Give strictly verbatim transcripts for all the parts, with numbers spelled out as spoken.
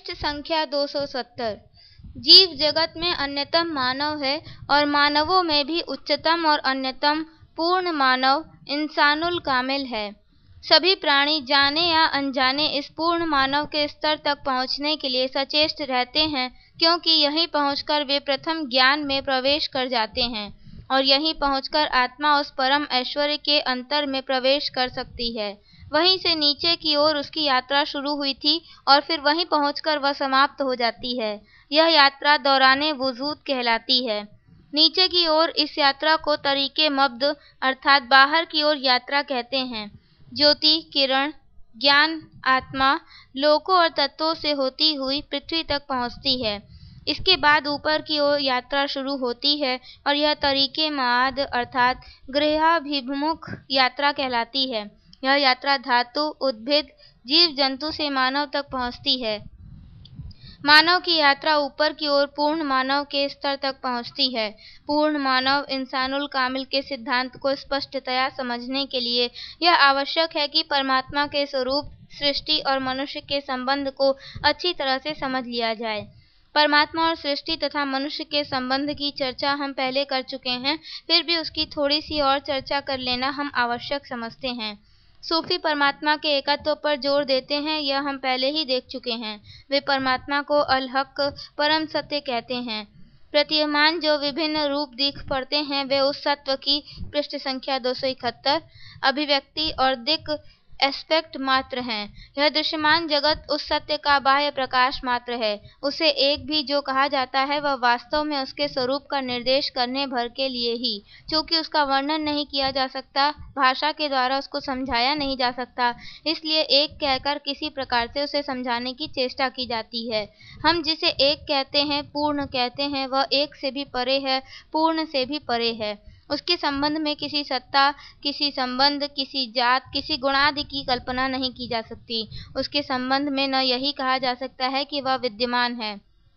पृष्ठ संख्या दो सौ सत्तर। जीव जगत में अन्यतम मानव है और मानवों में भी उच्चतम और अन्यतम पूर्ण मानव इंसानुल कामिल है। सभी प्राणी जाने या अनजाने इस पूर्ण मानव के स्तर तक पहुँचने के लिए सचेष्ट रहते हैं, क्योंकि यहीं पहुँचकर वे प्रथम ज्ञान में प्रवेश कर जाते हैं और यहीं पहुँचकर आत्मा उस परम ऐश्वर्य के अंतर में प्रवेश कर सकती है। वहीं से नीचे की ओर उसकी यात्रा शुरू हुई थी और फिर वहीं पहुंचकर वह समाप्त हो जाती है। यह यात्रा दौराने वजूद कहलाती है। नीचे की ओर इस यात्रा को तरीके मब्द अर्थात बाहर की ओर यात्रा कहते हैं। ज्योति, किरण, ज्ञान, आत्मा लोकों और तत्वों से होती हुई पृथ्वी तक पहुंचती है। इसके बाद ऊपर की ओर यात्रा शुरू होती है और यह तरीके माद अर्थात गृहाभिमुख यात्रा कहलाती है। यह यात्रा धातु, उद्भिद, जीव जंतु से मानव तक पहुंचती है। मानव की यात्रा ऊपर की ओर पूर्ण मानव के स्तर तक पहुंचती है। पूर्ण मानव इंसानुल कामिल के सिद्धांत को स्पष्टतया समझने के लिए यह आवश्यक है कि परमात्मा के स्वरूप, सृष्टि और मनुष्य के संबंध को अच्छी तरह से समझ लिया जाए। परमात्मा और सृष्टि तथा मनुष्य के संबंध की चर्चा हम पहले कर चुके हैं, फिर भी उसकी थोड़ी सी और चर्चा कर लेना हम आवश्यक समझते हैं। सूफी परमात्मा के एकत्व पर जोर देते हैं, यह हम पहले ही देख चुके हैं। वे परमात्मा को अल हक परम सत्य कहते हैं। प्रतीयमान जो विभिन्न रूप दिख पड़ते हैं वे उस सत्व की पृष्ठ संख्या दो सौ इकहत्तर अभिव्यक्ति और दिक एस्पेक्ट मात्र हैं। यह दृश्यमान जगत उस सत्य का बाह्य प्रकाश मात्र है। उसे एक भी जो कहा जाता है वह वास्तव में उसके स्वरूप का निर्देश करने भर के लिए ही। चूँकि उसका वर्णन नहीं किया जा सकता, भाषा के द्वारा उसको समझाया नहीं जा सकता, इसलिए एक कहकर किसी प्रकार से उसे समझाने की चेष्टा की जाती है। हम जिसे एक कहते हैं, पूर्ण कहते हैं, वह एक से भी परे है, पूर्ण से भी परे है। उसके संबंध में किसी सत्ता, किसी संबंध, किसी जात, किसी गुणादि की कल्पना नहीं की जा सकती। उसके संबंध में न यही कहा जा सकता है कि वह विद्यमान है।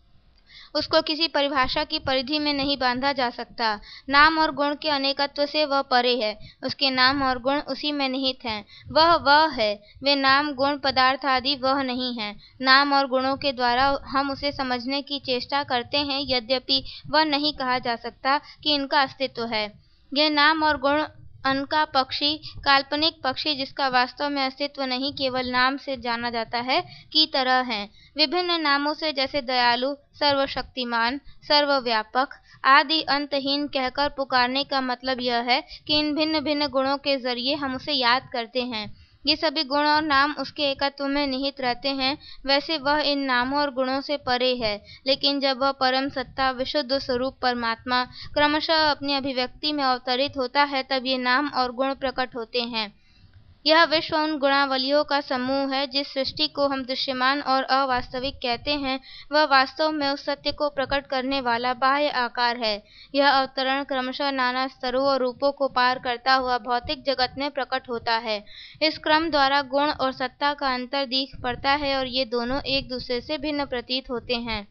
उसको किसी परिभाषा की परिधि में नहीं बांधा जा सकता। नाम और गुण के अनेकत्व से वह परे है। उसके नाम और गुण उसी में निहित हैं। वह वह है, वे नाम, गुण, पदार्थ आदि वह नहीं है। नाम और गुणों के द्वारा हम उसे समझने की चेष्टा करते हैं, यद्यपि वह नहीं कहा जा सकता कि इनका अस्तित्व है। यह नाम और गुण अनका पक्षी, काल्पनिक पक्षी जिसका वास्तव में अस्तित्व नहीं केवल नाम से जाना जाता है, की तरह हैं। विभिन्न नामों से जैसे दयालु, सर्वशक्तिमान, सर्वव्यापक आदि अंतहीन कहकर पुकारने का मतलब यह है कि इन भिन्न भिन्न गुणों के जरिए हम उसे याद करते हैं। ये सभी गुण और नाम उसके एकत्व में निहित रहते हैं। वैसे वह इन नामों और गुणों से परे है, लेकिन जब वह परम सत्ता, विशुद्ध स्वरूप परमात्मा क्रमशः अपनी अभिव्यक्ति में अवतरित होता है, तब ये नाम और गुण प्रकट होते हैं। यह विश्व उन गुणावलियों का समूह है। जिस सृष्टि को हम दृश्यमान और अवास्तविक कहते हैं, वह वास्तव में उस सत्य को प्रकट करने वाला बाह्य आकार है। यह अवतरण क्रमशः नाना स्तरों और रूपों को पार करता हुआ भौतिक जगत में प्रकट होता है। इस क्रम द्वारा गुण और सत्ता का अंतर दिख पड़ता है और ये दोनों एक दूसरे से भिन्न प्रतीत होते हैं।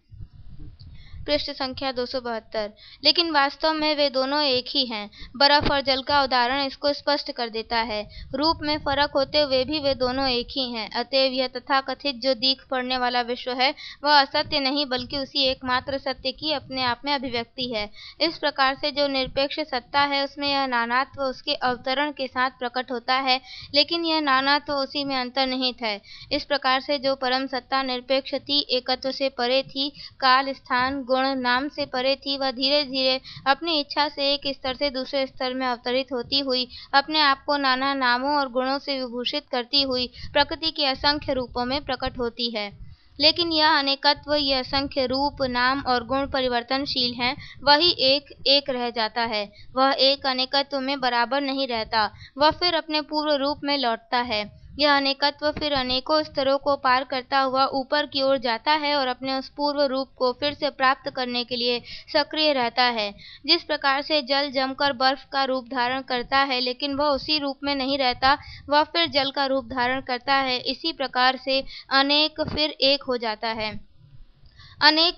पृष्ठ संख्या दो सौ बहत्तर। लेकिन वास्तव में वे दोनों एक ही हैं। बर्फ और जल का उदाहरण इसको स्पष्ट कर देता है। रूप में फर्क होते हुए भी वे दोनों एक ही हैं। अतएव यह तथाकथित जो दिख पड़ने वाला विश्व है, वह असत्य नहीं बल्कि उसी एकमात्र सत्य की अपने आप में अभिव्यक्ति है। इस प्रकार से जो निरपेक्ष सत्ता है, उसमें यह नानात्व उसके अवतरण के साथ प्रकट होता है, लेकिन यह नानात्व उसी में अंतर्निहित है। इस प्रकार से जो परम सत्ता निरपेक्ष थी, एकत्व से परे थी, काल, स्थान, गुण, नाम से परे थी, वह धीरे धीरे अपनी इच्छा से एक स्तर से दूसरे स्तर में अवतरित होती हुई अपने आप को नाना नामों और गुणों से विभूषित करती हुई प्रकृति के असंख्य रूपों में प्रकट होती है। लेकिन यह अनेकत्व, ये असंख्य रूप, नाम और गुण परिवर्तनशील हैं। वही एक एक रह जाता है। वह एक अनेकत्व में बराबर नहीं रहता, वह फिर अपने पूर्व रूप में लौटता है। यह अनेकत्व फिर अनेकों स्तरों को पार करता हुआ ऊपर की ओर जाता है और अपने उस पूर्व रूप को फिर से प्राप्त करने के लिए सक्रिय रहता है। जिस प्रकार से जल जमकर बर्फ का रूप धारण करता है, लेकिन वह उसी रूप में नहीं रहता, वह फिर जल का रूप धारण करता है, इसी प्रकार से अनेक फिर एक हो जाता है। अनेक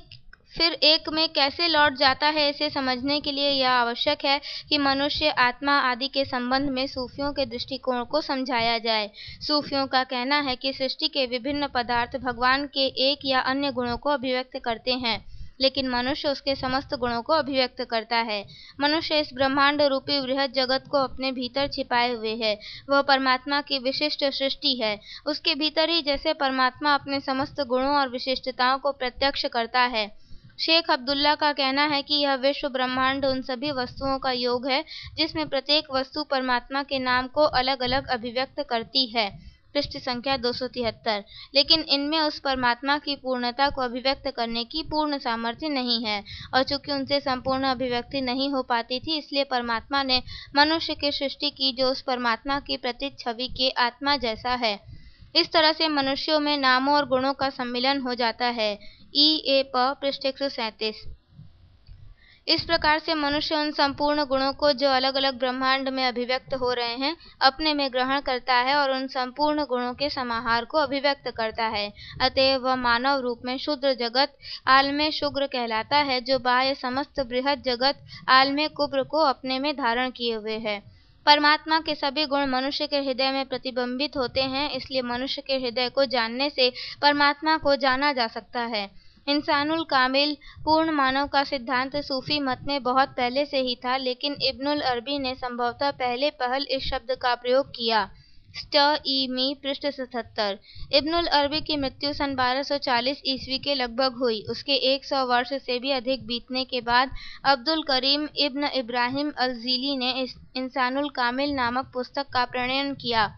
फिर एक में कैसे लौट जाता है, इसे समझने के लिए यह आवश्यक है कि मनुष्य, आत्मा आदि के संबंध में सूफियों के दृष्टिकोण को समझाया जाए। सूफियों का कहना है कि सृष्टि के विभिन्न पदार्थ भगवान के एक या अन्य गुणों को अभिव्यक्त करते हैं, लेकिन मनुष्य उसके समस्त गुणों को अभिव्यक्त करता है। मनुष्य इस ब्रह्मांड रूपी बृहद जगत को अपने भीतर छिपाए हुए है। वह परमात्मा की विशिष्ट सृष्टि है। उसके भीतर ही जैसे परमात्मा अपने समस्त गुणों और विशिष्टताओं को प्रत्यक्ष करता है। शेख अब्दुल्ला का कहना है कि यह विश्व ब्रह्मांड उन सभी वस्तुओं का योग है जिसमें प्रत्येक वस्तु परमात्मा के नाम को अलग अलग अभिव्यक्त करती है। पृष्ठ संख्या दो सौ तिहत्तर। लेकिन इनमें उस परमात्मा की पूर्णता को अभिव्यक्त करने की पूर्ण सामर्थ्य नहीं है, और चूंकि उनसे संपूर्ण अभिव्यक्ति नहीं हो पाती थी, इसलिए परमात्मा ने मनुष्य की सृष्टि की जो उस परमात्मा की प्रतिच्छवि के आत्मा जैसा है। इस तरह से मनुष्यों में नामों और गुणों का सम्मिलन हो जाता है। ई ए प पृष्ठ एक सौ सैंतीस। इस प्रकार से मनुष्य उन संपूर्ण गुणों को जो अलग अलग ब्रह्मांड में अभिव्यक्त हो रहे हैं अपने में ग्रहण करता है और उन संपूर्ण गुणों के समाहार को अभिव्यक्त करता है। अतएव वह मानव रूप में शूद्र जगत आलमे शुग्र कहलाता है, जो बाह्य समस्त बृहद जगत आलमे कुब्र को अपने में धारण किए हुए है। परमात्मा के सभी गुण मनुष्य के हृदय में प्रतिबिंबित होते हैं, इसलिए मनुष्य के हृदय को जानने से परमात्मा को जाना जा सकता है। इंसानुल कामिल पूर्ण मानव का सिद्धांत सूफी मत में बहुत पहले से ही था, लेकिन इब्नुल अरबी ने संभवतः पहले पहल इस शब्द का प्रयोग किया। स्ट-ई-मी पृष्ठ सतहत्तर। इब्नुल अरबी की मृत्यु सन बारह सौ चालीस ईस्वी के लगभग हुई। उसके एक सौ वर्ष से भी अधिक बीतने के बाद अब्दुल करीम इब्न इब्राहिम अल-जीली ने इंसानुल कामिल नामक पुस्तक का प्रणयन किया।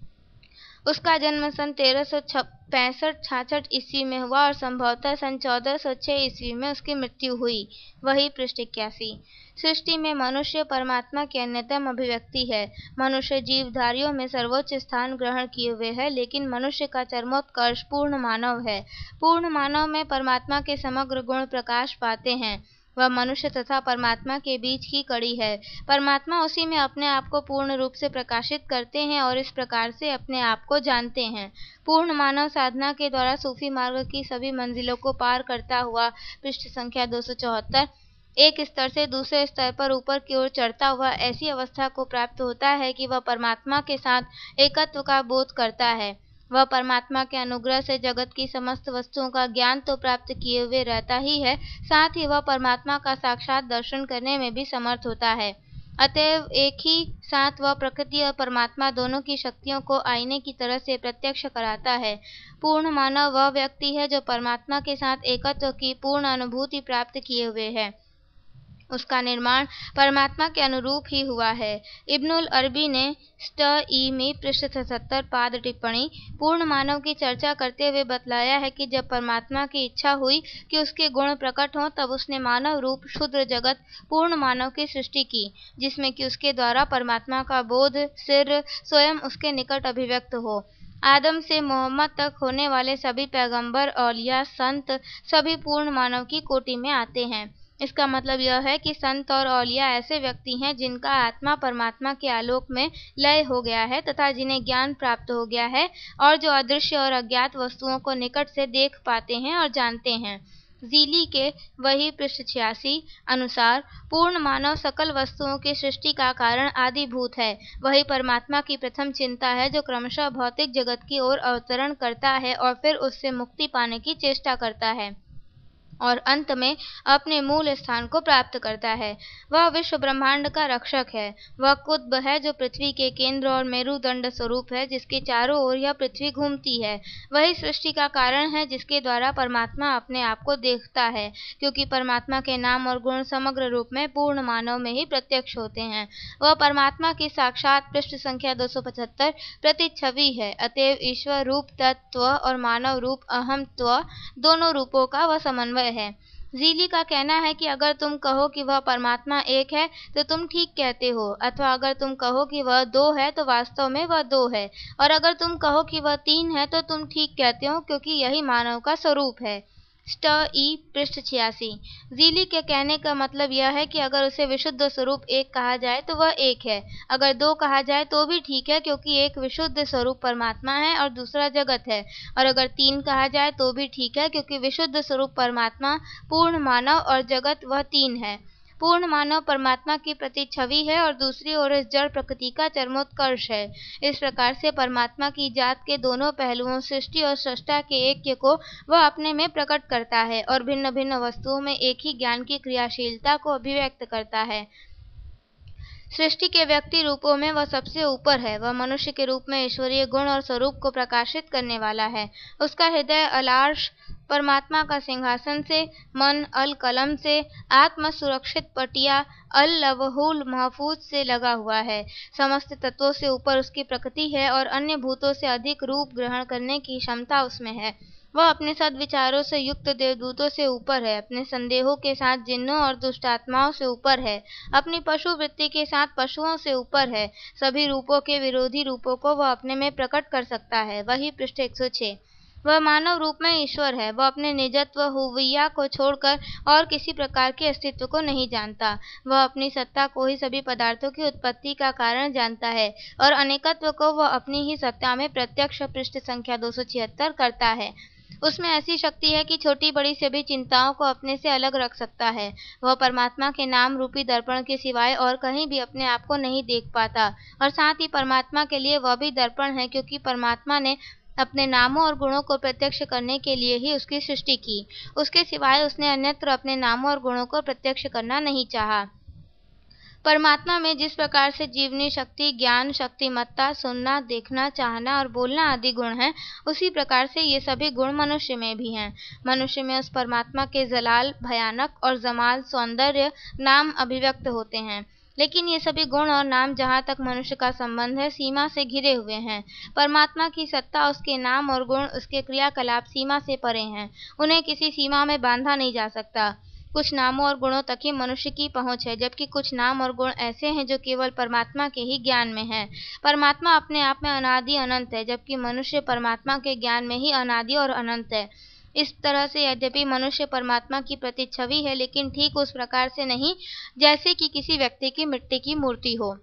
उसका जन्म सन तेरह सौ पैंसठ छाछठ ईस्वी में हुआ और संभवतः सन चौदह सौ छह ईस्वी में उसकी मृत्यु हुई। वही पृष्ठ इक्यासी। सृष्टि में मनुष्य परमात्मा की अन्यतम अभिव्यक्ति है। मनुष्य जीवधारियों में सर्वोच्च स्थान ग्रहण किए हुए है, लेकिन मनुष्य का चरमोत्कर्ष पूर्ण मानव है। पूर्ण मानव में परमात्मा के समग्र गुण प्रकाश पाते हैं। वह मनुष्य तथा परमात्मा के बीच की कड़ी है। परमात्मा उसी में अपने आप को पूर्ण रूप से प्रकाशित करते हैं और इस प्रकार से अपने आप को जानते हैं। पूर्ण मानव साधना के द्वारा सूफी मार्ग की सभी मंजिलों को पार करता हुआ पृष्ठ संख्या दो सौ चौहत्तर एक स्तर से दूसरे स्तर पर ऊपर की ओर चढ़ता हुआ ऐसी अवस्था को प्राप्त होता है कि वह परमात्मा के साथ एकत्व का बोध करता है। वह परमात्मा के अनुग्रह से जगत की समस्त वस्तुओं का ज्ञान तो प्राप्त किए हुए रहता ही है, साथ ही वह परमात्मा का साक्षात दर्शन करने में भी समर्थ होता है। अतएव एक ही साथ वह प्रकृति और परमात्मा दोनों की शक्तियों को आईने की तरह से प्रत्यक्ष कराता है। पूर्ण मानव वह व्यक्ति है जो परमात्मा के साथ एकत्व की पूर्ण अनुभूति प्राप्त किए हुए है। उसका निर्माण परमात्मा के अनुरूप ही हुआ है। इब्नुल अरबी ने स्ट-ई-मी पृष्ठ सतहत्तर पाद टिप्पणी पूर्ण मानव की चर्चा करते हुए बतलाया है कि जब परमात्मा की इच्छा हुई कि उसके गुण प्रकट हों, तब उसने मानव रूप क्षुद्र जगत पूर्ण मानव की सृष्टि की, जिसमें कि उसके द्वारा परमात्मा का बोध सिर स्वयं उसके निकट अभिव्यक्त हो। आदम से मोहम्मद तक होने वाले सभी पैगंबर, औलिया, संत सभी पूर्ण मानव की कोटि में आते हैं। इसका मतलब यह है कि संत और औलिया ऐसे व्यक्ति हैं जिनका आत्मा परमात्मा के आलोक में लय हो गया है तथा जिन्हें ज्ञान प्राप्त हो गया है और जो अदृश्य और अज्ञात वस्तुओं को निकट से देख पाते हैं और जानते हैं। जीली के वही पृष्ठ छियासी अनुसार पूर्ण मानव सकल वस्तुओं की सृष्टि का कारण आदिभूत है। वही परमात्मा की प्रथम चिंता है जो क्रमशः भौतिक जगत की ओर अवतरण करता है और फिर उससे मुक्ति पाने की चेष्टा करता है और अंत में अपने मूल स्थान को प्राप्त करता है। वह विश्व ब्रह्मांड का रक्षक है। वह कुतुब है जो पृथ्वी के केंद्र और मेरुदंड स्वरूप है, जिसके चारों ओर यह पृथ्वी घूमती है। वही सृष्टि का कारण है जिसके द्वारा परमात्मा अपने आप को देखता है, क्योंकि परमात्मा के नाम और गुण समग्र रूप में पूर्ण मानव में ही प्रत्यक्ष होते हैं। वह परमात्मा की साक्षात पृष्ठ संख्या दो सौ पचहत्तर प्रतिच्छवि है। अतएव ईश्वर रूप तत्व और मानव रूप अहमत्व दोनों रूपों का वह समन्वय है। जीली का कहना है कि अगर तुम कहो कि वह परमात्मा एक है तो तुम ठीक कहते हो, अथवा अगर तुम कहो कि वह दो है तो वास्तव में वह दो है, और अगर तुम कहो कि वह तीन है तो तुम ठीक कहते हो, क्योंकि यही मानव का स्वरूप है। स्ट ई पृष्ठ छियासी। जीली के कहने का मतलब यह है कि अगर उसे विशुद्ध स्वरूप एक कहा जाए तो वह एक है, अगर दो कहा जाए तो भी ठीक है क्योंकि एक विशुद्ध स्वरूप परमात्मा है और दूसरा जगत है, और अगर तीन कहा जाए तो भी ठीक है क्योंकि विशुद्ध स्वरूप परमात्मा, पूर्ण मानव और जगत वह तीन है। पूर्ण मानव परमात्मा की प्रतिछवि है और दूसरी ओर इस जड़ प्रकृति का चरमोत्कर्ष है। इस प्रकार से परमात्मा की जात के दोनों पहलुओं, सृष्टि और स्रष्टा के ऐक्य को वह अपने में प्रकट करता है और भिन्न भिन्न वस्तुओं में एक ही ज्ञान की क्रियाशीलता को अभिव्यक्त करता है। सृष्टि के व्यक्ति रूपों में वह सबसे ऊपर है। वह मनुष्य के रूप में ईश्वरीय गुण और स्वरूप को प्रकाशित करने वाला है। उसका हृदय अलार्ष परमात्मा का सिंहासन से, मन अल कलम से, आत्मा सुरक्षित पटिया अल लवहुल महफूज से लगा हुआ है। समस्त तत्वों से ऊपर उसकी प्रकृति है और अन्य भूतों से अधिक रूप ग्रहण करने की क्षमता उसमें है। वह अपने सद्विचारों से युक्त देवदूतों से ऊपर है, अपने संदेहों के साथ जिन्नों और दुष्ट आत्माओं से ऊपर है, अपनी पशु वृत्ति के साथ पशुओं से ऊपर है। सभी रूपों के विरोधी रूपों को वह अपने में प्रकट कर सकता है। वही पृष्ठ एक सौ छह। वह मानव रूप में ईश्वर है। वह अपने निजत्व हुविया को छोड़कर और किसी प्रकार के अस्तित्व को नहीं जानता। वह अपनी सत्ता को ही सभी पदार्थों की उत्पत्ति का कारण जानता है और अनेकत्व को वह अपनी ही सत्ता में प्रत्यक्ष पृष्ठ संख्या दो सौ छिहत्तर करता है। उसमें ऐसी शक्ति है कि छोटी बड़ी सभी चिंताओं को अपने से अलग रख सकता है। वह परमात्मा के नाम रूपी दर्पण के सिवाय और कहीं भी अपने आप को नहीं देख पाता, और साथ ही परमात्मा के लिए वह भी दर्पण है क्योंकि परमात्मा ने अपने नामों और गुणों को प्रत्यक्ष करने के लिए ही उसकी सृष्टि की। उसके सिवाय उसने अन्यत्र अपने नामों और गुणों को प्रत्यक्ष करना नहीं चाहा। परमात्मा में जिस प्रकार से जीवनी शक्ति, ज्ञान, शक्तिमत्ता, सुनना, देखना, चाहना और बोलना आदि गुण हैं, उसी प्रकार से ये सभी गुण मनुष्य में भी हैं। मनुष्य में उस परमात्मा के जलाल, भयानक और जमाल, सौंदर्य नाम अभिव्यक्त होते हैं। लेकिन ये सभी गुण और नाम जहाँ तक मनुष्य का संबंध है, सीमा से घिरे हुए हैं। परमात्मा की सत्ता, उसके नाम और गुण, उसके क्रियाकलाप सीमा से परे हैं। उन्हें किसी सीमा में बांधा नहीं जा सकता। कुछ नामों और गुणों तक ही मनुष्य की पहुंच है, जबकि कुछ नाम और गुण ऐसे हैं जो केवल परमात्मा के ही ज्ञान में हैं। परमात्मा अपने आप में अनादि अनंत है, जबकि मनुष्य परमात्मा के ज्ञान में ही अनादि और अनंत है। इस तरह से यद्यपि मनुष्य परमात्मा की प्रतिच्छवि है, लेकिन ठीक उस प्रकार से नहीं जैसे कि किसी व्यक्ति की मिट्टी की मूर्ति हो।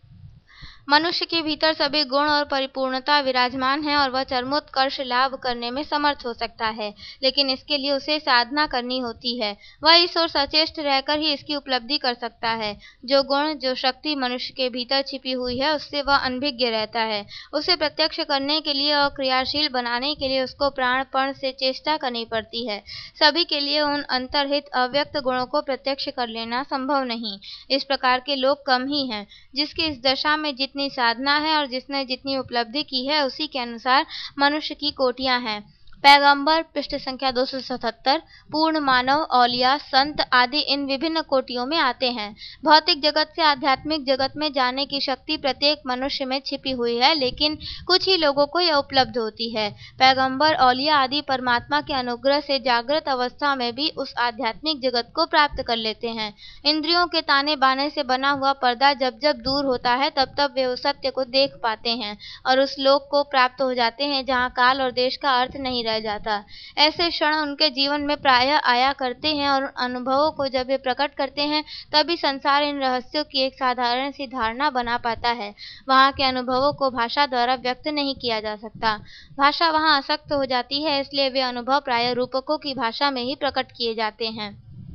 मनुष्य के भीतर सभी गुण और परिपूर्णता विराजमान है और वह चरमोत्कर्ष लाभ करने में समर्थ हो सकता है, लेकिन इसके लिए उसे साधना करनी होती है। वह इस ओर सचेष्ट रहकर ही इसकी उपलब्धि कर सकता है। जो गुण, जो शक्ति मनुष्य के भीतर छिपी हुई है, उससे वह अनभिज्ञ रहता है। उसे प्रत्यक्ष करने के लिए और क्रियाशील बनाने के लिए उसको प्राणपण से चेष्टा करनी पड़ती है। सभी के लिए उन अंतर्हित अव्यक्त गुणों को प्रत्यक्ष कर लेना संभव नहीं। इस प्रकार के लोग कम ही हैं। जिसकी इस दशा में जितनी साधना है और जिसने जितनी उपलब्धि की है, उसी के अनुसार मनुष्य की कोटियां हैं। पैगंबर पृष्ठ संख्या दो सौ सतहत्तर। पूर्ण मानव, औलिया, संत आदि इन विभिन्न कोटियों में आते हैं। भौतिक जगत से आध्यात्मिक जगत में जाने की शक्ति प्रत्येक मनुष्य में छिपी हुई है, लेकिन कुछ ही लोगों को यह उपलब्ध होती है। पैगंबर, औलिया आदि परमात्मा के अनुग्रह से जागृत अवस्था में भी उस आध्यात्मिक जगत को प्राप्त कर लेते हैं। इंद्रियों के ताने बाने से बना हुआ पर्दा जब जब दूर होता है, तब तब वे उस सत्य को देख पाते हैं और उस लोक को प्राप्त हो जाते हैं जहाँ काल और देश का अर्थ नहीं जाता। ऐसे क्षण उनके जीवन में प्रायः आया करते हैं और अनुभवों को जब वे प्रकट करते हैं, तभी संसार इन रहस्यों की एक साधारण सी धारणा बना पाता है। वहाँ के अनुभवों को भाषा द्वारा व्यक्त नहीं किया जा सकता। भाषा वहाँ असक्त हो जाती है, इसलिए वे अनुभव प्रायः रूपकों की भाषा में ही प्रकट किए जाते हैं।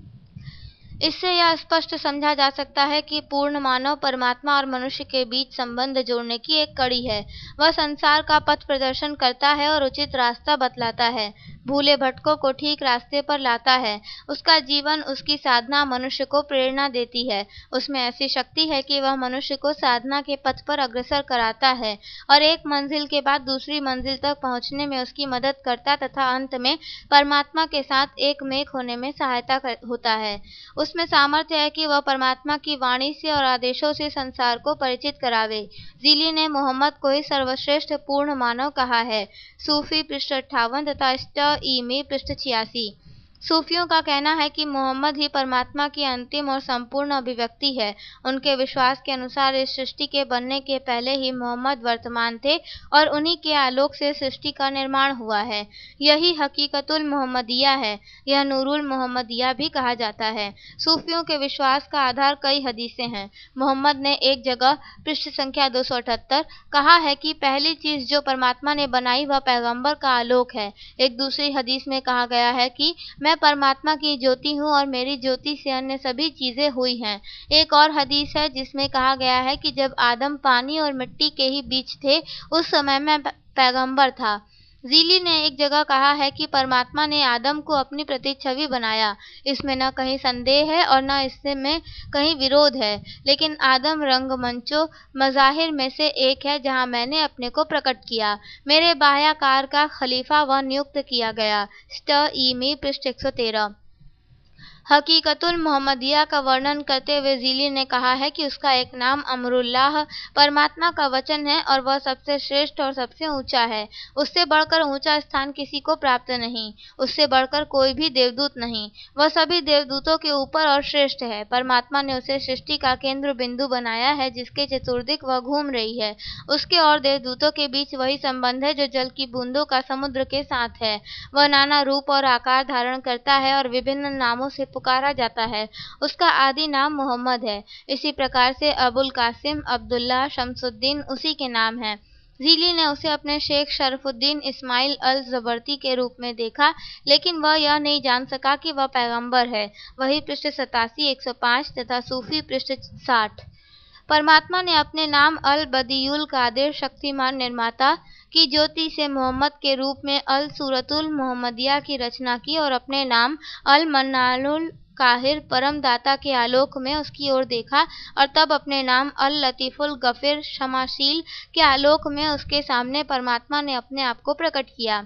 इससे यह स्पष्ट समझा जा सकता है कि पूर्ण मानव परमात्मा और मनुष्य के बीच संबंध जोड़ने की एक कड़ी है। वह संसार का पथ प्रदर्शन करता है और उचित रास्ता बतलाता है, भूले भटकों को ठीक रास्ते पर लाता है। उसका जीवन, उसकी साधना मनुष्य को प्रेरणा देती है। उसमें ऐसी शक्ति है कि वह मनुष्य को साधना के पथ पर अग्रसर कराता है और एक मंजिल के बाद दूसरी मंजिल तक पहुंचने में उसकी मदद करता तथा अंत में परमात्मा के साथ एक मेक होने में सहायता होता है। उसमें सामर्थ्य है कि वह परमात्मा की वाणी से और आदेशों से संसार को परिचित करावे। जीली ने मोहम्मद को ही सर्वश्रेष्ठ पूर्ण मानव कहा है। सूफी पृष्ठ अट्ठावन तथा स्ट ई में पृष्ठ छियासी। सूफियों का कहना है कि मोहम्मद ही परमात्मा की अंतिम और संपूर्ण अभिव्यक्ति है। उनके विश्वास के अनुसार इस सृष्टि के बनने के पहले ही मोहम्मद वर्तमान थे और उन्हीं के आलोक से सृष्टि का निर्माण हुआ है। यही हकीकतुल मोहम्मदिया है। यह नूरुल मोहम्मदिया भी कहा जाता है। सूफियों के विश्वास का आधार कई हदीसें हैं। मोहम्मद ने एक जगह पृष्ठ संख्या दो सौ अठहत्तर कहा है कि पहली चीज जो परमात्मा ने बनाई वह पैगंबर का आलोक है। एक दूसरी हदीस में कहा गया है कि मैं परमात्मा की ज्योति हूँ और मेरी ज्योति से अन्य सभी चीजें हुई हैं। एक और हदीस है जिसमें कहा गया है कि जब आदम पानी और मिट्टी के ही बीच थे उस समय मैं पैगंबर था। जीली ने एक जगह कहा है कि परमात्मा ने आदम को अपनी प्रतिच्छवि बनाया। इसमें न कहीं संदेह है और न इसमें कहीं विरोध है, लेकिन आदम रंगमंचों मज़ाहिर में से एक है जहां मैंने अपने को प्रकट किया। मेरे बाह्याकार का खलीफा वह नियुक्त किया गया। स्ट ईमी पृष्ठ एक सौ तेरह। हकीकतुल मोहम्मदिया का वर्णन करते हुए जीली ने कहा है कि उसका एक नाम अमरुल्लाह परमात्मा का वचन है और वह सबसे श्रेष्ठ और सबसे ऊंचा है। उससे बढ़कर ऊंचा स्थान किसी को प्राप्त नहीं, उससे बढ़कर कोई भी देवदूत नहीं। वह सभी देवदूतों के ऊपर और श्रेष्ठ है। परमात्मा ने उसे सृष्टि का केंद्र बिंदु बनाया है जिसके चतुर्दिक वह घूम रही है। उसके और देवदूतों के बीच वही संबंध है जो जल की बूंदों का समुद्र के साथ है। वह नाना रूप और आकार धारण करता है और विभिन्न नामों से पुकारा जाता है। उसका आदि नाम मोहम्मद है। इसी प्रकार से अबुल कासिम, अब्दुल्ला, शमसुद्दीन उसी के नाम हैं। जीली ने उसे अपने शेख शरफुद्दीन इस्माइल अल जबरती के रूप में देखा, लेकिन वह यह नहीं जान सका कि वह पैगंबर है। वही पृष्ठ सतासी, एक सौ पाँच तथा सूफी पृष्ठ साठ। परमात्मा ने अपने नाम अल बदीउल कादिर शक्तिमान निर्माता की ज्योति से मोहम्मद के रूप में अल सूरतुल मोहम्मदिया की रचना की और अपने नाम अल मन्नानुल काहिर परम दाता के आलोक में उसकी ओर देखा और तब अपने नाम अल लतीफुल गफिर क्षमाशील के आलोक में उसके सामने परमात्मा ने अपने आप को प्रकट किया।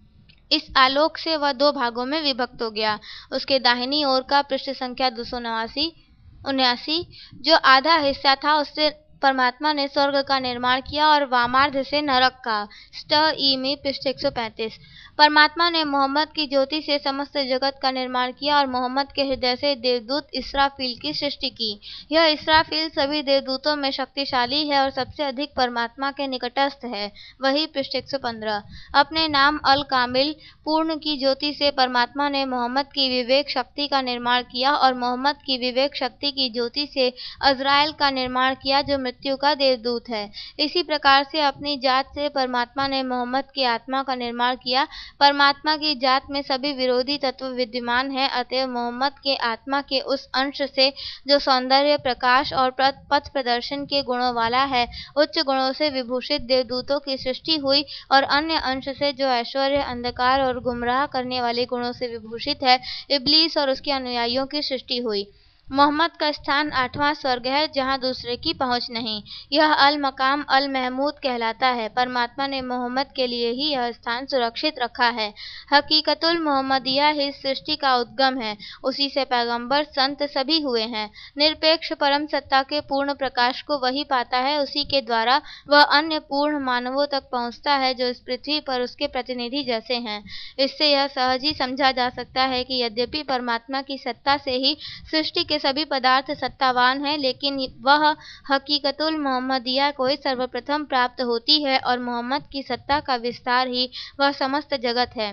इस आलोक से वह दो भागों में विभक्त हो गया। उसके दाहिनी ओर का पृष्ठ संख्या दो सौ नवासी उन्यासी जो आधा हिस्सा था उससे परमात्मा ने स्वर्ग का निर्माण किया और वामार्ध से नरक का। स्ट ईमी पृष्ठ एक सौ पैंतीस। परमात्मा ने मोहम्मद की ज्योति से समस्त जगत का निर्माण किया और मोहम्मद के हृदय से देवदूत इसराफील की सृष्टि की। यह इसराफील सभी देवदूतों में शक्तिशाली है और सबसे अधिक परमात्मा के निकटस्थ है। वही पृष्ठ एक सौ पंद्रह। अपने नाम अल कामिल पूर्ण की ज्योति से परमात्मा ने मोहम्मद की विवेक शक्ति का निर्माण किया और मोहम्मद की विवेक शक्ति की ज्योति से अज़राइल का निर्माण किया जो मृत्यु का देवदूत है। इसी प्रकार से अपनी जात से परमात्मा ने मोहम्मद की आत्मा का निर्माण किया। परमात्मा की जात में सभी विरोधी तत्व विद्यमान हैं, अतएव मोहम्मद के आत्मा के उस अंश से जो सौंदर्य, प्रकाश और पथ प्रदर्शन के गुणों वाला है, उच्च गुणों से विभूषित देवदूतों की सृष्टि हुई और अन्य अंश से जो ऐश्वर्य, अंधकार और गुमराह करने वाले गुणों से विभूषित है, इब्लीस और उसके अनुयायियों की सृष्टि हुई। मोहम्मद का स्थान आठवां स्वर्ग है जहां दूसरे की पहुंच नहीं। यह अल मकाम अल महमूद कहलाता है। परमात्मा ने मोहम्मद के लिए ही यह स्थान सुरक्षित रखा है। हकीकतुल मोहम्मदिया ही सृष्टि का उद्गम है। उसी से पैगंबर, संत सभी हुए हैं। निरपेक्ष परम सत्ता के पूर्ण प्रकाश को वही पाता है। उसी के द्वारा वह अन्य पूर्ण मानवों तक पहुंचता है जो इस पृथ्वी पर उसके प्रतिनिधि जैसे हैं। इससे यह सहज ही समझा जा सकता है कि यद्यपि परमात्मा की सत्ता से ही सृष्टि के सभी पदार्थ सत्तावान हैं, लेकिन वह हकीकतुल मोहम्मदिया को ही सर्वप्रथम प्राप्त होती है और मोहम्मद की सत्ता का विस्तार ही वह समस्त जगत है।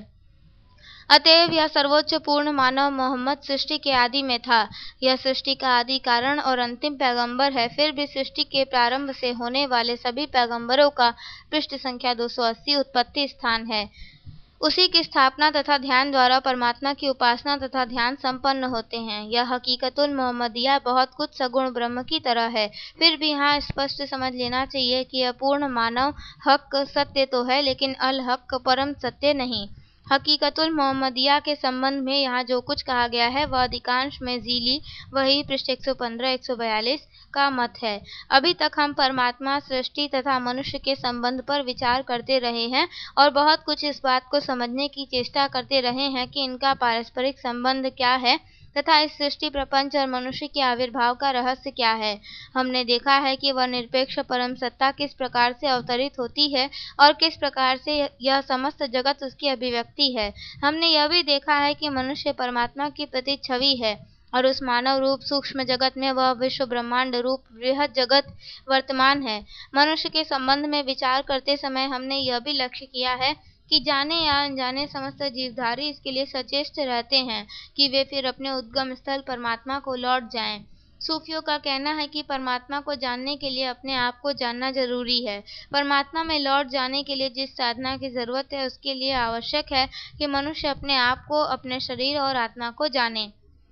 अतएव यह सर्वोच्च पूर्ण मानव मोहम्मद सृष्टि के आदि में था। यह सृष्टि का आदि कारण और अंतिम पैगंबर है। फिर भी सृष्टि के प्रारंभ से होने वाले सभी पैगंबरों का पृष्ठ संख्या दो सौ अस्सी उत्पत्ति स्थान है। उसी की स्थापना तथा ध्यान द्वारा परमात्मा की उपासना तथा ध्यान संपन्न होते हैं। यह हकीकतुल मोहम्मदिया बहुत कुछ सगुण ब्रह्म की तरह है। फिर भी यहाँ स्पष्ट समझ लेना चाहिए कि यह पूर्ण मानव हक सत्य तो है, लेकिन अल हक परम सत्य नहीं। हकीकतुल मोहम्मदिया के संबंध में यहाँ जो कुछ कहा गया है वह अधिकांश में जीली वही पृष्ठ एक सौ पंद्रह एक सौ बयालीस का मत है। अभी तक हम परमात्मा, सृष्टि तथा मनुष्य के संबंध पर विचार करते रहे हैं और बहुत कुछ इस बात को समझने की चेष्टा करते रहे हैं कि इनका पारस्परिक संबंध क्या है तथा इस सृष्टि, प्रपंच और मनुष्य के आविर्भाव का रहस्य क्या है। हमने देखा है कि वह निरपेक्ष परम सत्ता किस प्रकार से अवतरित होती है और किस प्रकार से यह समस्त जगत उसकी अभिव्यक्ति है। हमने यह भी देखा है कि मनुष्य परमात्मा की प्रतिच्छवि है और उस मानव रूप सूक्ष्म जगत में वह विश्व ब्रह्मांड रूप बृहद जगत वर्तमान है। मनुष्य के संबंध में विचार करते समय हमने यह भी लक्ष्य किया है कि जाने या अनजाने समस्त जीवधारी इसके लिए सचेष्ट रहते हैं कि वे फिर अपने उद्गम स्थल परमात्मा को लौट जाएं। सूफियों का कहना है कि परमात्मा को जानने के लिए अपने आप को जानना जरूरी है। परमात्मा में लौट जाने के लिए जिस साधना की जरूरत है उसके लिए आवश्यक है कि मनुष्य अपने आप को, अपने शरीर और आत्मा को जाने।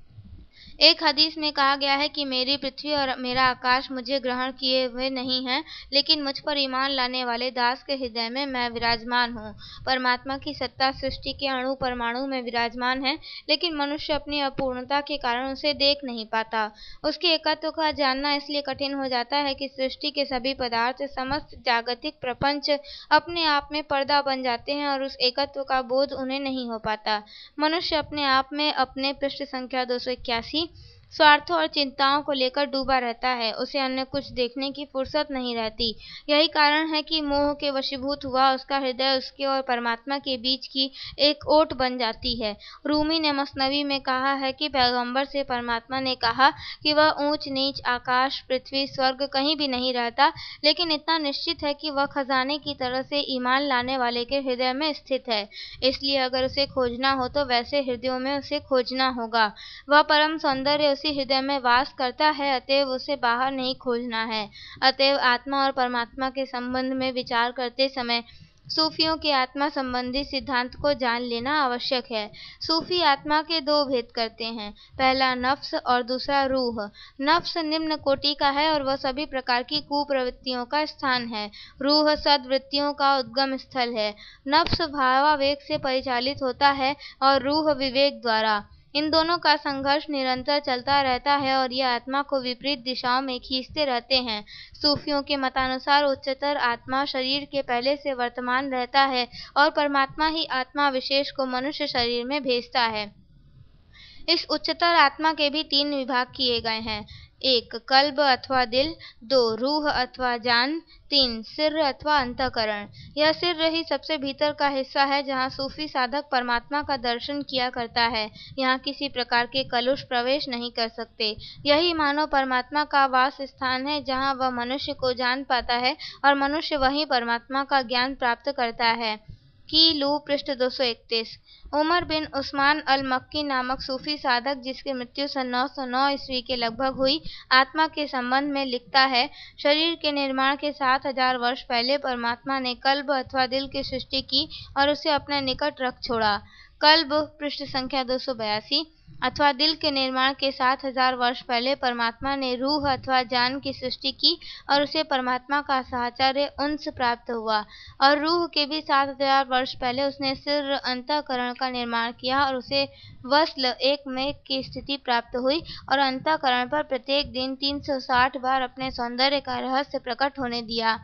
एक हदीस में कहा गया है कि मेरी पृथ्वी और मेरा आकाश मुझे ग्रहण किए हुए नहीं हैं, लेकिन मुझ पर ईमान लाने वाले दास के हृदय में मैं विराजमान हूँ। परमात्मा की सत्ता सृष्टि के अणु परमाणु में विराजमान है, लेकिन मनुष्य अपनी अपूर्णता के कारण उसे देख नहीं पाता। उसके एकत्व का जानना इसलिए कठिन हो जाता है कि सृष्टि के सभी पदार्थ, समस्त जागतिक प्रपंच अपने आप में पर्दा बन जाते हैं और उस एकत्व का बोध उन्हें नहीं हो पाता। मनुष्य अपने आप में अपने पृष्ठ संख्या दो सौ इक्यासी स्वार्थों और चिंताओं को लेकर डूबा रहता है। उसे अन्य कुछ देखने की फुर्सत नहीं रहती। यही कारण है कि मोह के वशीभूत हुआ उसका हृदय उसके और परमात्मा के बीच की एक ओट बन जाती है। रूमी ने मसनवी में कहा है कि पैगंबर से परमात्मा ने कहा कि वह ऊंच नीच, आकाश, पृथ्वी, स्वर्ग कहीं भी नहीं रहता, लेकिन इतना निश्चित है कि वह खजाने की तरह से ईमान लाने वाले के हृदय में स्थित है। इसलिए अगर उसे खोजना हो तो वैसे हृदयों में उसे खोजना होगा। वह परम सौंदर्य उसी हृदय में वास करता है, अतएव उसे बाहर नहीं खोजना है। अतएव आत्मा और परमात्मा के संबंध में विचार करते समय सूफियों के आत्मा संबंधी सिद्धांत को जान लेना आवश्यक है। सूफी आत्मा के दो भेद करते हैं, पहला नफ्स और दूसरा रूह। नफ्स निम्न कोटि का है और वह सभी प्रकार की कुप्रवृत्तियों का स्थान है। रूह सद्वृत्तियों का उद्गम स्थल है। नफ्स भावावेग से परिचालित होता है और रूह विवेक द्वारा। इन दोनों का संघर्ष निरंतर चलता रहता है और ये आत्मा को विपरीत दिशाओं में खींचते रहते हैं। सूफियों के मतानुसार उच्चतर आत्मा शरीर के पहले से वर्तमान रहता है और परमात्मा ही आत्मा विशेष को मनुष्य शरीर में भेजता है। इस उच्चतर आत्मा के भी तीन विभाग किए गए हैं। एक कल्ब अथवा दिल, दो रूह अथवा जान, तीन सिर अथवा अंतःकरण। यह सिर ही सबसे भीतर का हिस्सा है जहाँ सूफी साधक परमात्मा का दर्शन किया करता है। यहाँ किसी प्रकार के कलुष प्रवेश नहीं कर सकते। यही मानव परमात्मा का वास स्थान है जहाँ वह मनुष्य को जान पाता है और मनुष्य वहीं परमात्मा का ज्ञान प्राप्त करता है। की लू पृष्ठ दो सौ इकतीस। उमर बिन उस्मान अल मक्की नामक सूफी साधक, जिसकी मृत्यु सन नौ सौ नौ ईस्वी के लगभग हुई, आत्मा के संबंध में लिखता है, शरीर के निर्माण के सात हजार वर्ष पहले परमात्मा ने कल्ब अथवा दिल की सृष्टि की और उसे अपने निकट रख छोड़ा। कल्ब पृष्ठ संख्या दो सौ बयासी। अथवा दिल के निर्माण के सात हजार वर्ष पहले परमात्मा ने रूह अथवा जान की सृष्टि की और उसे परमात्मा का साहचर्य उनसे प्राप्त हुआ। और रूह के भी सात हजार वर्ष पहले उसने सिर अंतःकरण का निर्माण किया और उसे वस्ल एक मेघ की स्थिति प्राप्त हुई और अंतःकरण पर प्रत्येक दिन तीन सौ साठ बार अपने सौंदर्य का रहस्य प्रकट होने दिया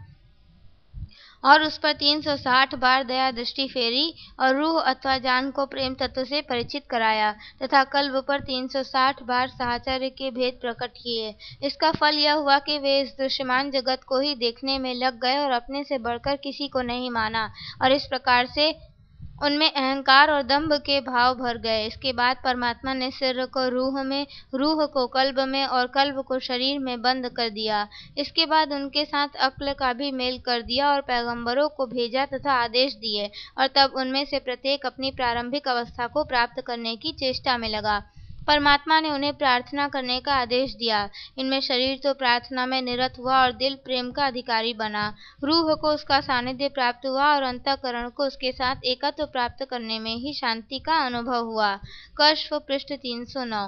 और उस पर तीन सौ साठ बार दया दृष्टि फेरी और रूह अथवा जान को प्रेम तत्व से परिचित कराया तथा कल्ब पर तीन सौ साठ बार साहचर्य के भेद प्रकट किए। इसका फल यह हुआ कि वे इस दृश्यमान जगत को ही देखने में लग गए और अपने से बढ़कर किसी को नहीं माना और इस प्रकार से उनमें अहंकार और दंभ के भाव भर गए। इसके बाद परमात्मा ने सिर को रूह में, रूह को कल्ब में और कल्ब को शरीर में बंद कर दिया। इसके बाद उनके साथ अक्ल का भी मेल कर दिया और पैगंबरों को भेजा तथा आदेश दिए और तब उनमें से प्रत्येक अपनी प्रारंभिक अवस्था को प्राप्त करने की चेष्टा में लगा। परमात्मा ने उन्हें प्रार्थना करने का आदेश दिया। इनमें शरीर तो प्रार्थना में निरत हुआ और दिल प्रेम का अधिकारी बना। रूह को उसका सानिध्य प्राप्त हुआ और अंतःकरण को उसके साथ एकत्व प्राप्त करने में ही शांति का अनुभव हुआ। कश्फ पृष्ठ तीन सौ नौ।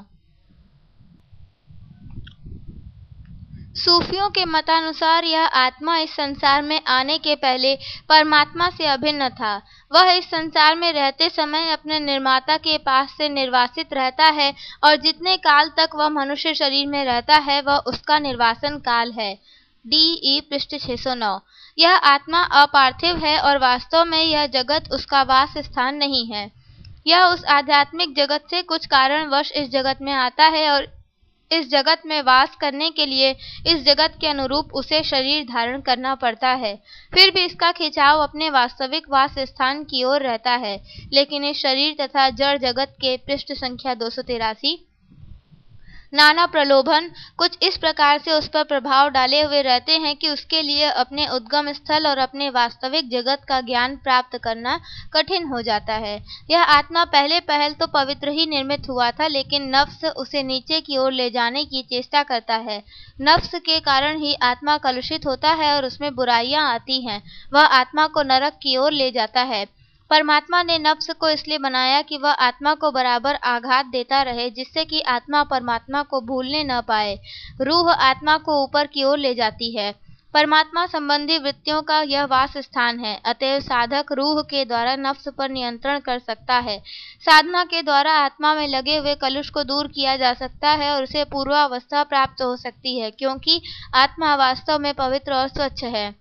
सूफियों के मतानुसार यह आत्मा इस संसार में आने के पहले परमात्मा से अभिन्न था। वह इस संसार में रहते समय अपने निर्माता के पास से निर्वासित रहता है और जितने काल तक वह मनुष्य शरीर में रहता है वह उसका निर्वासन काल है। डी ई पृष्ठ छह सौ नौ। यह आत्मा अपार्थिव है और वास्तव में यह जगत उसका वास स्थान नहीं है। यह उस आध्यात्मिक जगत से कुछ कारणवश इस जगत में आता है और इस जगत में वास करने के लिए इस जगत के अनुरूप उसे शरीर धारण करना पड़ता है। फिर भी इसका खिंचाव अपने वास्तविक वास स्थान की ओर रहता है, लेकिन इस शरीर तथा जड़ जगत के पृष्ठ संख्या दो सौ तिरासी नाना प्रलोभन कुछ इस प्रकार से उस पर प्रभाव डाले हुए रहते हैं कि उसके लिए अपने उद्गम स्थल और अपने वास्तविक जगत का ज्ञान प्राप्त करना कठिन हो जाता है। यह आत्मा पहले पहल तो पवित्र ही निर्मित हुआ था, लेकिन नफ्स उसे नीचे की ओर ले जाने की चेष्टा करता है। नफ्स के कारण ही आत्मा कलुषित होता है और उसमें बुराइयां आती हैं। वह आत्मा को नरक की ओर ले जाता है। परमात्मा ने नफ्स को इसलिए बनाया कि वह आत्मा को बराबर आघात देता रहे, जिससे कि आत्मा परमात्मा को भूलने न पाए। रूह आत्मा को ऊपर की ओर ले जाती है। परमात्मा संबंधी वृत्तियों का यह वास स्थान है। अतएव साधक रूह के द्वारा नफ्स पर नियंत्रण कर सकता है। साधना के द्वारा आत्मा में लगे हुए कलुष को दूर किया जा सकता है और उसे पूर्वावस्था प्राप्त हो सकती है, क्योंकि आत्मा वास्तव में पवित्र और स्वच्छ है।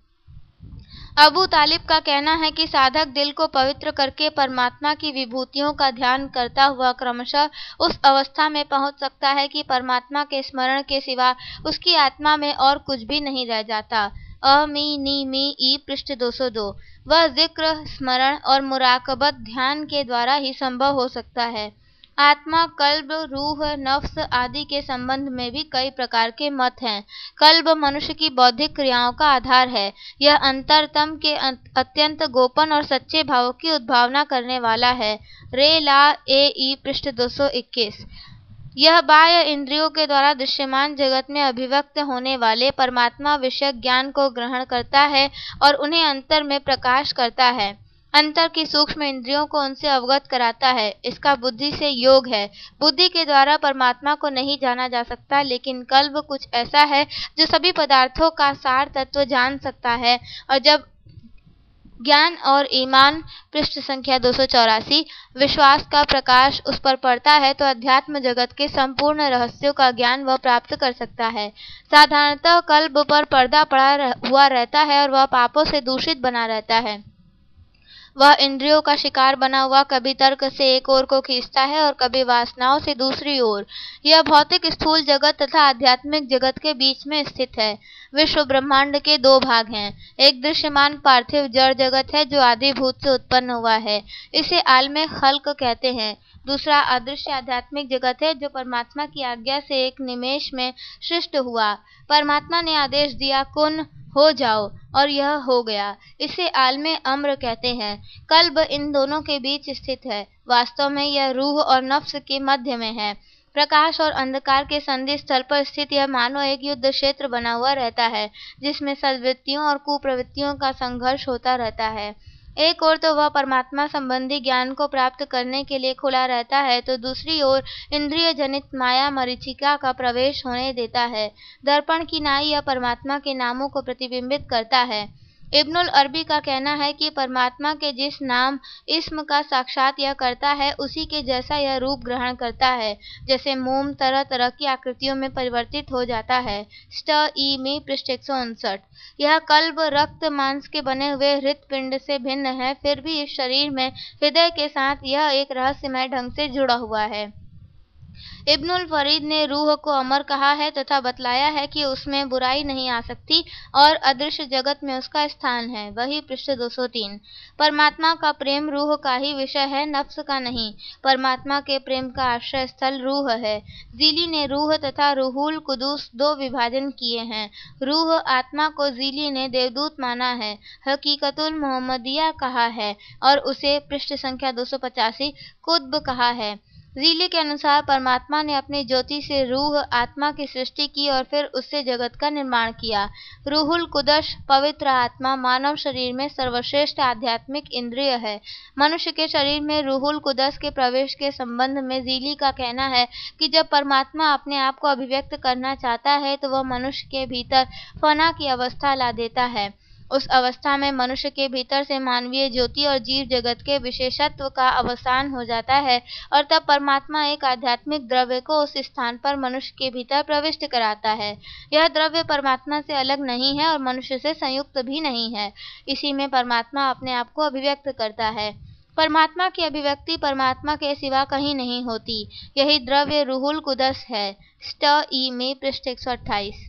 अबू तालिब का कहना है कि साधक दिल को पवित्र करके परमात्मा की विभूतियों का ध्यान करता हुआ क्रमशः उस अवस्था में पहुंच सकता है कि परमात्मा के स्मरण के सिवा उसकी आत्मा में और कुछ भी नहीं रह जाता। अ मी नी मी ई पृष्ठ दो सौ दो। वह जिक्र, स्मरण और मुराकबत ध्यान के द्वारा ही संभव हो सकता है। आत्मा, कल्ब, रूह, नफ्स आदि के संबंध में भी कई प्रकार के मत हैं। कल्ब मनुष्य की बौद्धिक क्रियाओं का आधार है। यह अंतरतम के अत्यंत गोपन और सच्चे भावों की उद्भावना करने वाला है। रे ला ए ई पृष्ठ दो सौ इक्कीस। यह बाह्य इंद्रियों के द्वारा दृश्यमान जगत में अभिव्यक्त होने वाले परमात्मा विषयक ज्ञान को ग्रहण करता है और उन्हें अंतर में प्रकाश करता है। अंतर की सूक्ष्म इंद्रियों को उनसे अवगत कराता है। इसका बुद्धि से योग है। बुद्धि के द्वारा परमात्मा को नहीं जाना जा सकता, लेकिन कल्ब कुछ ऐसा है जो सभी पदार्थों का सार तत्व जान सकता है। और जब ज्ञान और ईमान पृष्ठ संख्या दो सौ चौरासी विश्वास का प्रकाश उस पर पड़ता है तो अध्यात्म जगत के संपूर्ण रहस्यों का ज्ञान वह प्राप्त कर सकता है। साधारणतः कल्ब पर पर्दा पड़ा हुआ रहता है और वह पापों से दूषित बना रहता है। वह इंद्रियों का शिकार बना हुआ कभी तर्क से एक ओर को खींचता है और कभी वासनाओं से दूसरी ओर। यह भौतिक स्थूल जगत तथा आध्यात्मिक जगत के बीच में स्थित है। विश्व ब्रह्मांड के दो भाग हैं। एक दृश्यमान पार्थिव जड़ जगत है जो आदिभूत से उत्पन्न हुआ है, इसे आलमे खल्क कहते हैं। दूसरा अदृश्य आध्यात्मिक जगत है जो परमात्मा की आज्ञा से एक निमेष में सृष्ट हुआ। परमात्मा ने आदेश दिया, कुन हो जाओ, और यह हो गया। इसे आलमे अम्र कहते हैं। कल्ब इन दोनों के बीच स्थित है। वास्तव में यह रूह और नफ्स के मध्य में है। प्रकाश और अंधकार के संधि स्थल पर स्थित यह मानो एक युद्ध क्षेत्र बना हुआ रहता है, जिसमें सद्वृत्तियों और कुप्रवृत्तियों का संघर्ष होता रहता है। एक ओर तो वह परमात्मा संबंधी ज्ञान को प्राप्त करने के लिए खुला रहता है, तो दूसरी ओर इंद्रिय जनित माया मरीचिका का प्रवेश होने देता है। दर्पण की नाई यह परमात्मा के नामों को प्रतिबिंबित करता है। इब्नुल अरबी का कहना है कि परमात्मा के जिस नाम इस्म का साक्षात यह करता है, उसी के जैसा यह रूप ग्रहण करता है। जैसे मोम तरह तरह की आकृतियों में परिवर्तित हो जाता है। स्ट ई में पृष्ठ एक सौ उनसठ। यह कल्ब रक्त मांस के बने हुए हृत्पिंड से भिन्न है, फिर भी इस शरीर में हृदय के साथ यह एक रहस्यमय ढंग से जुड़ा हुआ है। इब्नुल फरीद ने रूह को अमर कहा है तथा बतलाया है कि उसमें बुराई नहीं आ सकती और अदृश्य जगत में उसका स्थान है। वही पृष्ठ दो सौ तीन। परमात्मा का प्रेम रूह का ही विषय है, नफ्स का नहीं। परमात्मा के प्रेम का आश्रय स्थल रूह है। जीली ने रूह तथा रूहुल कुदूस दो विभाजन किए हैं। रूह आत्मा को जीली ने देवदूत माना है, हकीकतुल मोहम्मदिया कहा है और उसे पृष्ठ संख्या दो सौ पचासी कुतब कहा है। जीली के अनुसार परमात्मा ने अपनी ज्योति से रूह आत्मा की सृष्टि की और फिर उससे जगत का निर्माण किया। रूहुल कुदस पवित्र आत्मा मानव शरीर में सर्वश्रेष्ठ आध्यात्मिक इंद्रिय है। मनुष्य के शरीर में रूहुल कुदस के प्रवेश के संबंध में जीली का कहना है कि जब परमात्मा अपने आप को अभिव्यक्त करना चाहता है तो वह मनुष्य के भीतर फना की अवस्था ला देता है। उस अवस्था में मनुष्य के भीतर से मानवीय ज्योति और जीव जगत के विशेषत्व का अवसान हो जाता है और तब परमात्मा एक आध्यात्मिक द्रव्य को उस स्थान पर मनुष्य के भीतर प्रविष्ट कराता है। यह द्रव्य परमात्मा से अलग नहीं है और मनुष्य से संयुक्त भी नहीं है। इसी में परमात्मा अपने आप को अभिव्यक्त करता है। परमात्मा की अभिव्यक्ति परमात्मा के सिवा कहीं नहीं होती। यही द्रव्य रूहुल कुदस है। स्ट ई में पृष्ठ एक सौ अट्ठाईस।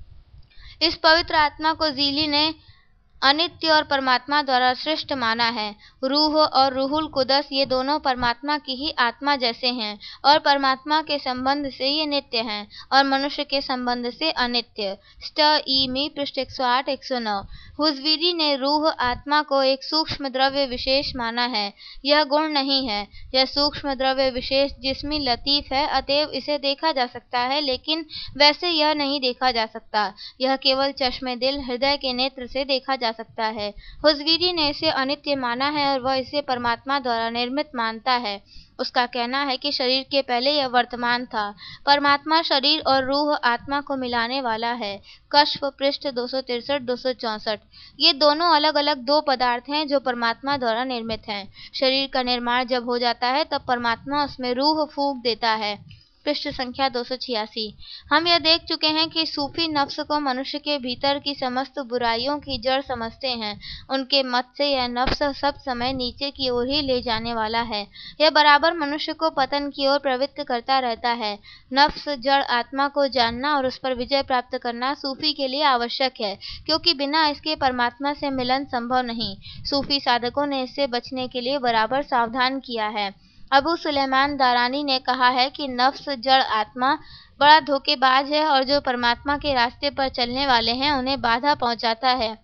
इस पवित्र आत्मा को ज़ीली ने अनित्य और परमात्मा द्वारा सृष्ट माना है। रूह और रूहुल कुदस ये दोनों परमात्मा की ही आत्मा जैसे हैं और परमात्मा के संबंध से ये नित्य हैं और मनुष्य के संबंध से अनित्य। स्ट ई मी पृष्ठ एक सौ आठ एक सौ नौ। हुजवीरी ने रूह आत्मा को एक सूक्ष्म द्रव्य विशेष माना है। यह गुण नहीं है। यह सूक्ष्म द्रव्य विशेष जिस्मी लतीफ है, अतएव इसे देखा जा सकता है, लेकिन वैसे यह नहीं देखा जा सकता। यह केवल चश्मे दिल हृदय के नेत्र से देखा जा सकता है। हुजवीरी ने इसे अनित्य माना है और वह इसे परमात्मा द्वारा निर्मित मानता है। उसका कहना है कि शरीर के पहले यह वर्तमान था। परमात्मा शरीर और रूह आत्मा को मिलाने वाला है। कश्फ पृष्ठ दो सौ तिरसठ दो सौ चौसठ। ये दोनों अलग अलग दो पदार्थ हैं जो परमात्मा द्वारा निर्मित हैं। शरीर का निर्माण जब हो जाता है तब परमात्मा उसमें रूह फूंक देता है। पृष्ठ संख्या दो सौ छियासी। हम यह देख चुके हैं कि सूफी नफ्स को मनुष्य के भीतर की समस्त बुराइयों की जड़ समझते हैं। उनके मत से यह नफ्स सब समय नीचे की ओर ही ले जाने वाला है। यह बराबर मनुष्य को पतन की ओर प्रवृत्त करता रहता है। नफ्स जड़ आत्मा को जानना और उस पर विजय प्राप्त करना सूफी के लिए आवश्यक है, क्योंकि बिना इसके परमात्मा से मिलन संभव नहीं। सूफी साधकों ने इससे बचने के लिए बराबर सावधान किया है। अबू सुलेमान दारानी ने कहा है कि नफ्स जड़ आत्मा बड़ा धोखेबाज है और जो परमात्मा के रास्ते पर चलने वाले हैं उन्हें बाधा पहुंचाता है।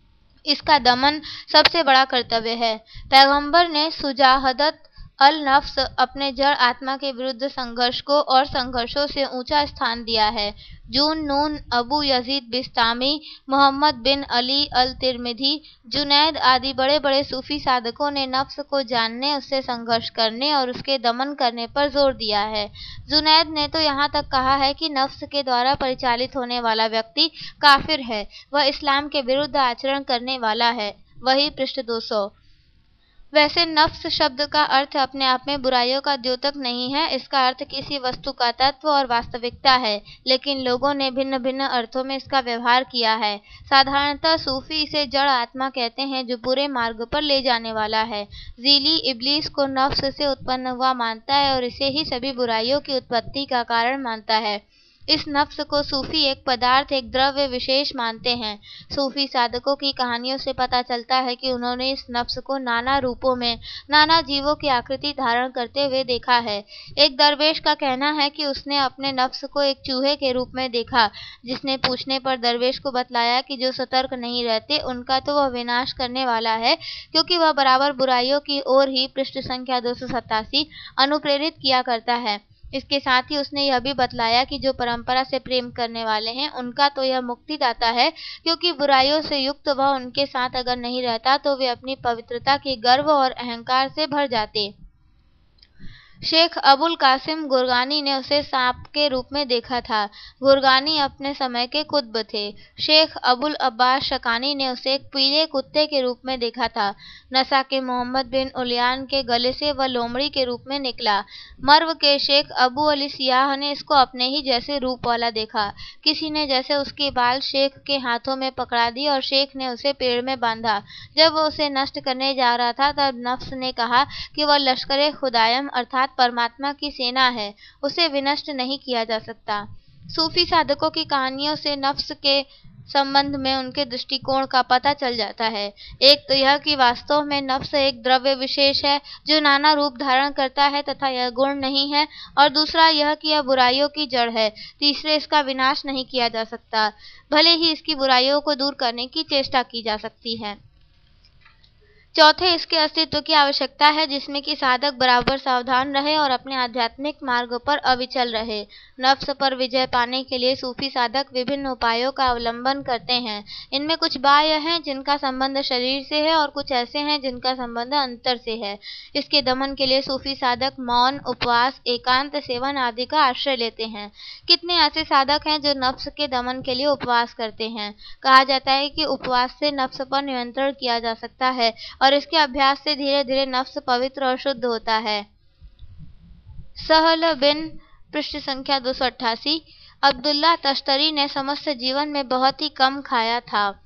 इसका दमन सबसे बड़ा कर्तव्य है। पैगंबर ने सुजाहदत अल नफ्स अपने जड़ आत्मा के विरुद्ध संघर्ष को और संघर्षों से ऊंचा स्थान दिया है। Dhun Nun, Abu Yazid Bistami, Muhammad bin Ali al Tirmidhi, Junaid आदि बड़े बड़े सूफी साधकों ने नफ्स को जानने, उससे संघर्ष करने और उसके दमन करने पर जोर दिया है। जुनैद ने तो यहाँ तक कहा है कि नफ्स के द्वारा परिचालित होने वाला व्यक्ति काफिर है, वह इस्लाम के विरुद्ध आचरण करने वाला है। वही पृष्ठ दो सौ। वैसे नफ्स शब्द का अर्थ अपने आप में बुराइयों का द्योतक नहीं है। इसका अर्थ किसी वस्तु का तत्व और वास्तविकता है, लेकिन लोगों ने भिन्न भिन्न अर्थों में इसका व्यवहार किया है। साधारणतः सूफी इसे जड़ आत्मा कहते हैं जो बुरे मार्ग पर ले जाने वाला है। ज़ीली इब्लीस को नफ्स से उत्पन्न हुआ मानता है और इसे ही सभी बुराइयों की उत्पत्ति का कारण मानता है। इस नफ्स को सूफी एक पदार्थ, एक द्रव्य विशेष मानते हैं। सूफी साधकों की कहानियों से पता चलता है कि उन्होंने इस नफ्स को नाना रूपों में, नाना जीवों की आकृति धारण करते हुए देखा है। एक दरवेश का कहना है कि उसने अपने नफ्स को एक चूहे के रूप में देखा, जिसने पूछने पर दरवेश को बतलाया कि जो सतर्क नहीं रहते उनका तो वह विनाश करने वाला है, क्योंकि वह बराबर बुराइयों की ओर ही, पृष्ठ संख्या दो सौ सतासी, अनुप्रेरित किया करता है। इसके साथ ही उसने यह भी बतलाया कि जो परंपरा से प्रेम करने वाले हैं उनका तो यह मुक्तिदाता है, क्योंकि बुराइयों से युक्त वह उनके साथ अगर नहीं रहता तो वे अपनी पवित्रता के गर्व और अहंकार से भर जाते। शेख अबुल कासिम गुरगानी ने उसे सांप के रूप में देखा था। गुरगानी अपने समय के कुतुब थे। शेख अबुल अब्बास शकानी ने उसे एक पीले कुत्ते के रूप में देखा था। नसा के मोहम्मद बिन उलियान के गले से वह लोमड़ी के रूप में निकला। मर्व के शेख अबू अली सियाह ने इसको अपने ही जैसे रूप वाला देखा। किसी ने जैसे उसके बाल शेख के हाथों में पकड़ा दी और शेख ने उसे पेड़ में बांधा। जब वो उसे नष्ट करने जा रहा था तब नफ्स ने कहा कि वह लश्कर खुदायम अर्थात परमात्मा की सेना है, उसे विनष्ट नहीं किया जा सकता। सूफी साधकों की कहानियों से नफ्स के संबंध में उनके दृष्टिकोण का पता चल जाता है। एक तो यह कि वास्तव में नफ्स एक द्रव्य विशेष है जो नाना रूप धारण करता है तथा यह गुण नहीं है, और दूसरा यह कि यह बुराइयों की जड़ है। तीसरे, इसका विनाश नहीं किया जा सकता, भले ही इसकी बुराइयों को दूर करने की चेष्टा की जा सकती है। चौथे, इसके अस्तित्व की आवश्यकता है जिसमें कि साधक बराबर सावधान रहे और अपने आध्यात्मिक मार्ग पर अविचल रहे। नफ्स पर विजय पाने के लिए सूफी साधक विभिन्न उपायों का अवलंबन करते हैं। इनमें कुछ बाह्य हैं जिनका संबंध शरीर से है और कुछ ऐसे हैं जिनका संबंध अंतर से है। इसके दमन के लिए सूफी साधक मौन, उपवास, एकांत सेवन आदि का आश्रय लेते हैं। कितने ऐसे साधक हैं जो नफ्स के दमन के लिए उपवास करते हैं। कहा जाता है कि उपवास से नफ्स पर नियंत्रण किया जा सकता है और इसके अभ्यास से धीरे धीरे नफ्स पवित्र और शुद्ध होता है। सहल बिन, पृष्ठ संख्या दो सौ अट्ठासी। अब्दुल्ला तश्तरी ने समस्त जीवन में बहुत ही कम खाया था।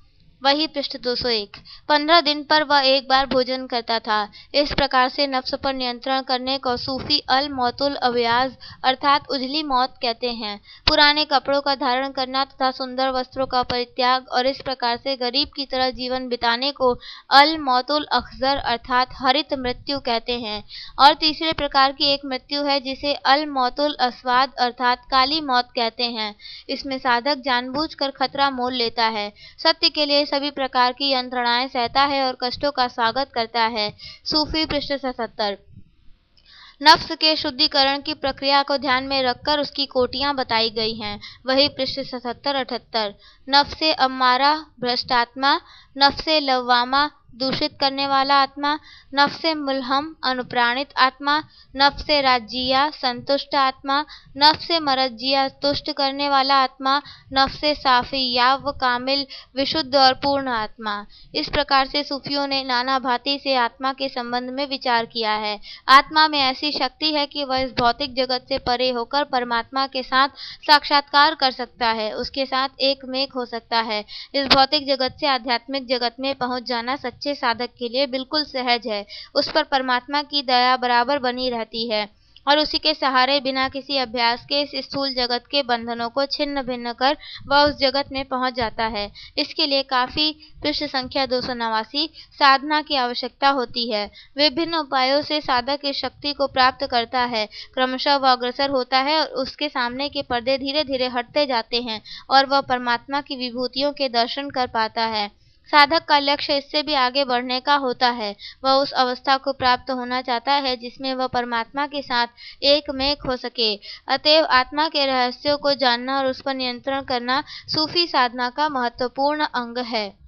वही पृष्ठ दो सौ एक। पंद्रह दिन पर वह एक बार भोजन करता था। इस प्रकार से नफ्स पर नियंत्रण करने को सूफी अल मौतुल अवयाज अर्थात उजली मौत कहते हैं। पुराने कपड़ों का धारण करना तथा सुंदर वस्त्रों का परित्याग और इस प्रकार से गरीब की तरह जीवन बिताने को अल मौतुल अखजर अर्थात हरित मृत्यु कहते हैं। और तीसरे प्रकार की एक मृत्यु है जिसे अल मौतुल अस्वाद अर्थात काली मौत कहते हैं। इसमें साधक जानबूझकर खतरा मोल लेता है, सत्य के लिए सभी प्रकार की यंत्रणाएं सहता है और कष्टों का स्वागत करता है। सूफी पृष्ठ सतहत्तर। नफ्स के शुद्धिकरण की प्रक्रिया को ध्यान में रखकर उसकी कोटियां बताई गई हैं। वही पृष्ठ सतहत्तर अठहत्तर। नफ्से अम्मारा भ्रष्टात्मा, नफ्से लव्वामा दूषित करने वाला आत्मा, नफ्से मुल्हम अनुप्राणित आत्मा, नफ्से राज्जिया संतुष्ट आत्मा, नफ्से मरजिया तुष्ट करने वाला आत्मा, नफ्से साफिया व कामिल विशुद्ध और पूर्ण आत्मा। इस प्रकार से सूफियों ने नाना भांति से आत्मा के संबंध में विचार किया है। आत्मा में ऐसी शक्ति है कि वह इस भौतिक जगत से परे होकर परमात्मा के साथ साक्षात्कार कर सकता है, उसके साथ एक मेक हो सकता है। इस भौतिक जगत से आध्यात्मिक जगत में पहुंच जाना सच्चे साधक के लिए बिल्कुल सहज है। उस पर परमात्मा की दया बराबर बनी रहती है और उसी के सहारे बिना किसी अभ्यास के इस स्थूल जगत के बंधनों को छिन्न भिन्न कर वह उस जगत में पहुंच जाता है। इसके लिए काफी पृष्ठ संख्या दो सौ नवासी साधना की आवश्यकता होती है। विभिन्न उपायों से साधक इस शक्ति को प्राप्त करता है। क्रमशः वह अग्रसर होता है और उसके सामने के पर्दे धीरे धीरे हटते जाते हैं और वह परमात्मा की विभूतियों के दर्शन कर पाता है। साधक का लक्ष्य इससे भी आगे बढ़ने का होता है। वह उस अवस्था को प्राप्त होना चाहता है जिसमें वह परमात्मा के साथ एक मेक हो सके। अतएव आत्मा के रहस्यों को जानना और उस पर नियंत्रण करना सूफी साधना का महत्वपूर्ण अंग है।